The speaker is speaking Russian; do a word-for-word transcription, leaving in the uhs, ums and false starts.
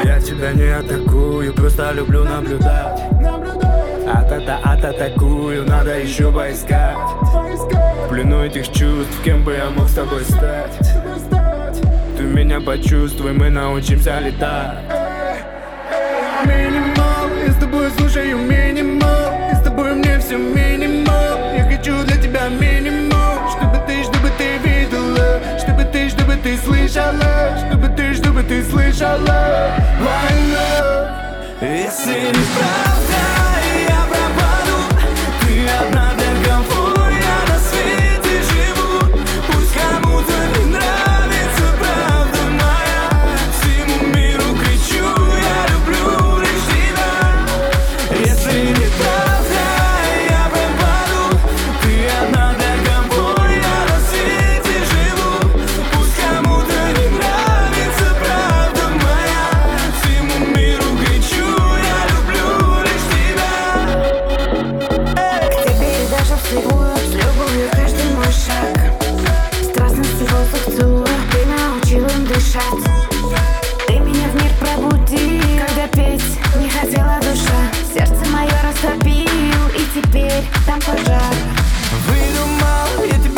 Я тебя не атакую, просто люблю наблюдать. А-та-та, а-та-такую, надо еще поискать. В плену этих чувств, кем бы я мог с тобой стать? Ты меня почувствуй, мы научимся летать. Минимал, я с тобой слушаю минимал. И с тобой мне все минимал. Я хочу для тебя минимал. Чтобы ты, чтобы ты видела, чтобы ты, чтобы ты слышала, чтобы ты, чтобы ты слышала. My love. Если неправда, я пропаду. Ты одна для кого я на свете живу. Пусть кому-то не нравится правда моя. Всему миру кричу, я люблю лишь тебя. Если неправда, я пропаду. Ты одна для кого я на свете живу. Пусть кому-то не нравится правда моя. Всему миру кричу, я люблю лишь тебя. К тебе я даже вслепую, с любовью каждый мой шаг. Страстности воздух целую, ты научил им дышать. Ты меня в мир пробудил, когда петь не хотела душа. Сердце мое растопил, и теперь там пожар. Выдумал, я тебя